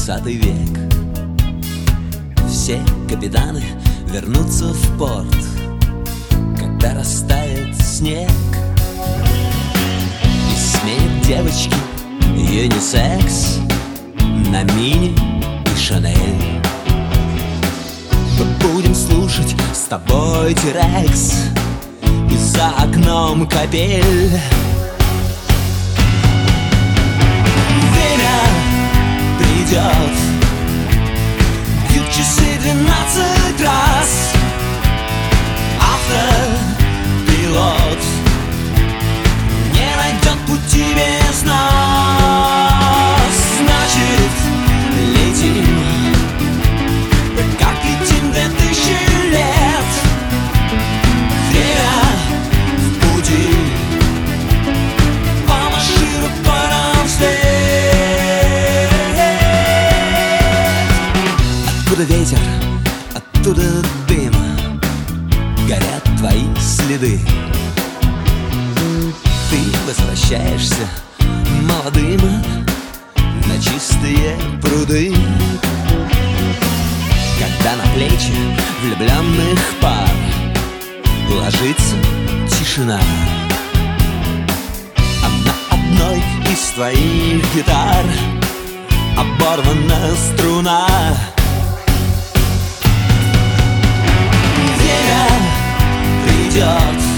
20 век. Все капитаны вернутся в порт, когда растает снег. И смеют девочки юнисекс на Мини и Шанель. Мы будем слушать с тобой Тирекс, и за окном капель. Время придет, бьют часы 12 раз. Автопилот не найдет пути без нас. Значит, летим, как летим 2000 лет. Время в пути, помаши рукой нам вслед. Откуда ветер, оттуда дым, горят твои следы. Ты возвращаешься молодым на чистые пруды, когда на плечи влюбленных пар ложится тишина. А на одной из твоих гитар оборвана струна. Время придет,